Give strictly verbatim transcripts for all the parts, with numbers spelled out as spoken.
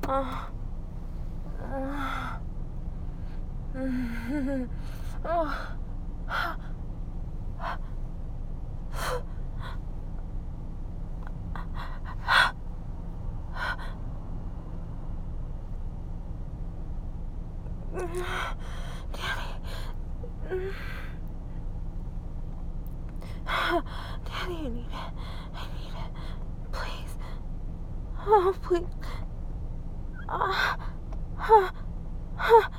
Uh, uh, mm, oh. Daddy. Daddy, I need it. I need it. Please. Oh, please. Uh, uh, uh.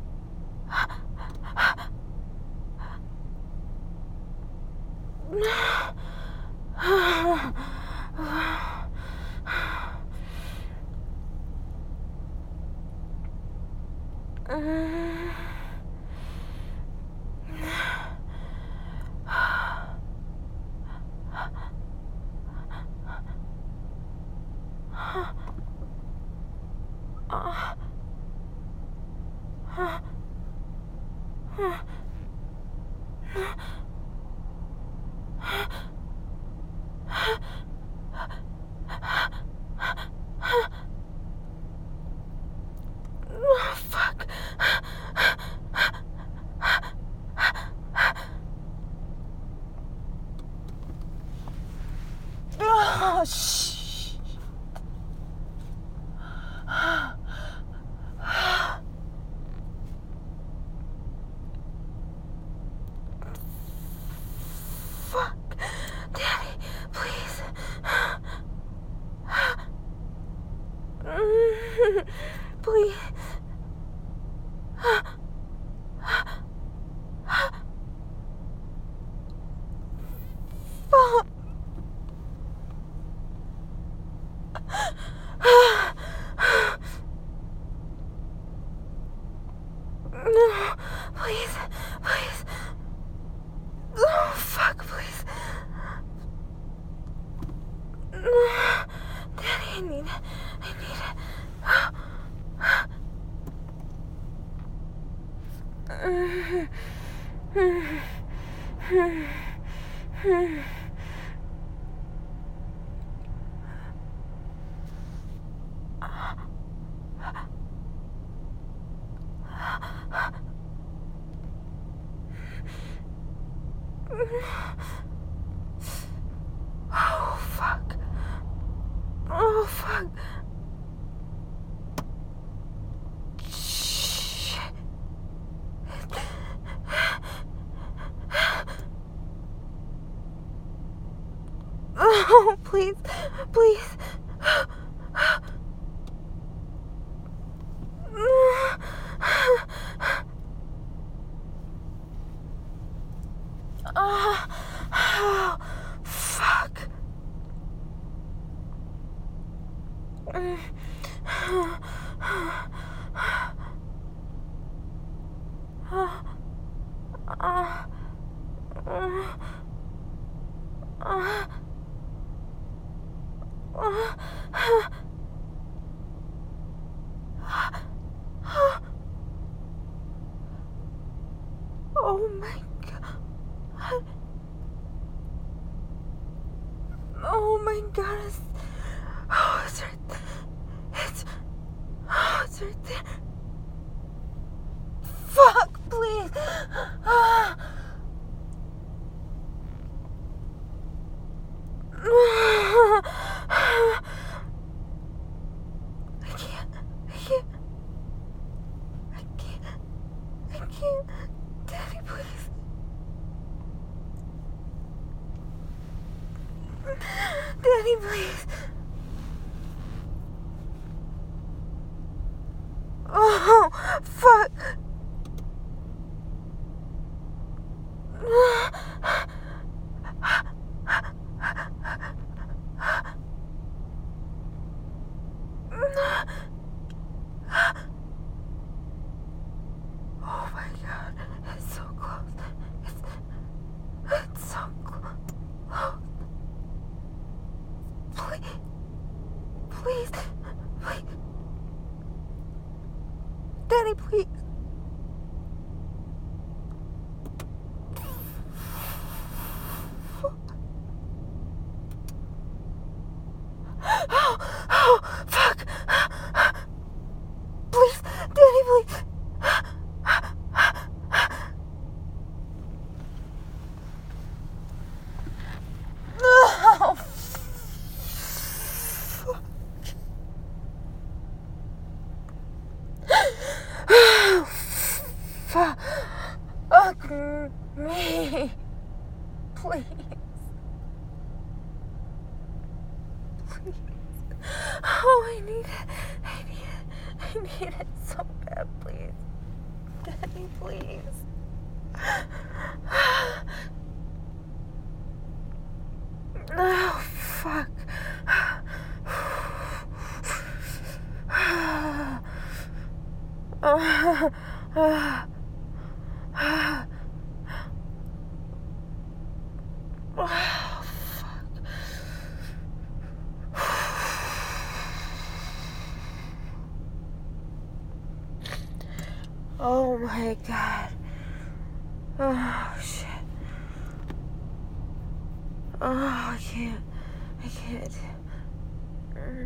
Oh, fuck. Oh, shh. Fuck. Daddy, please. Please. Fuck. No, please, please. Oh, fuck, please. Daddy, I need it. I need it. Oh, fuck. Oh, fuck. Shit. Oh, please, please. Oh, oh, fuck. Oh my god. Oh my god. It's, oh, it's right there. It's, oh, it's right there. Fuck, please. Ah. I can't. I can't. I can't. I can't. Daddy, please. Daddy, please. Oh, fuck. Oh my god, it's so close. It's, it's so close. Please, please, please. Daddy, please. Oh, oh, fuck. me. Please. Please. Oh, I need it. I need it. I need it so bad, please. Daddy, please. Oh, fuck. Oh, fuck. Oh my god. Oh shit. Oh, I can't. I can't. Mm.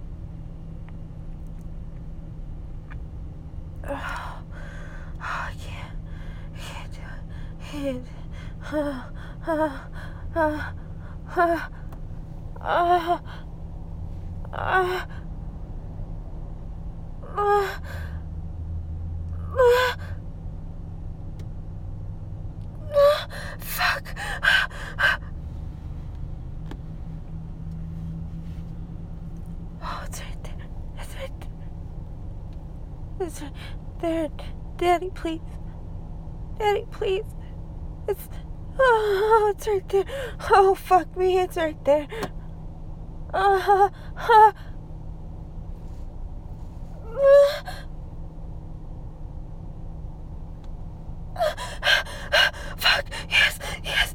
Oh, oh, I can't. I can't do it. I can't. Uh, uh, uh, uh, uh, uh, uh, uh, fuck. Oh, it's right there. It's right there. It's right there. Daddy, please. Daddy, please. It's. Oh, it's right there. Oh, fuck me. It's right there. Uh, uh, fuck. Yes, yes.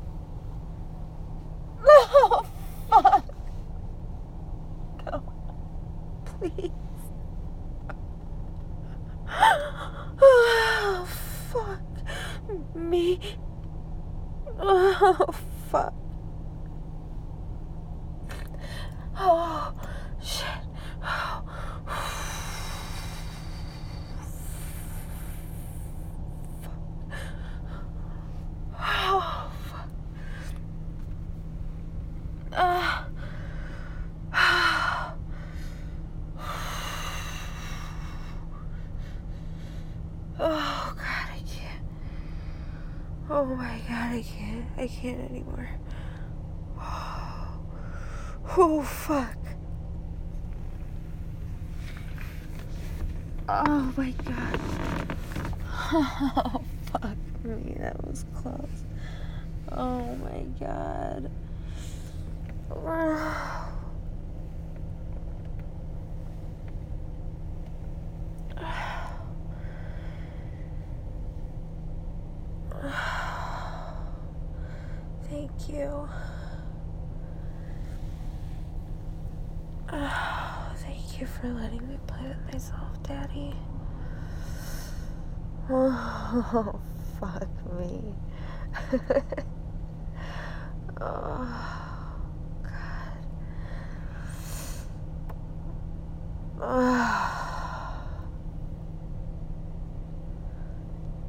Oh, fuck. No. Please. Oh, fuck me. Oh, fuck. Oh, shit. Oh. Oh, fuck. Uh. Oh, God, I can't. Oh, my God, I can't. I can't anymore. Oh, oh fuck. Oh, my God. Oh, fuck me. That was close. Oh, my God. Oh. Thank you. Oh, thank you for letting me play with myself, Daddy. Oh, fuck me. Oh, God. Oh.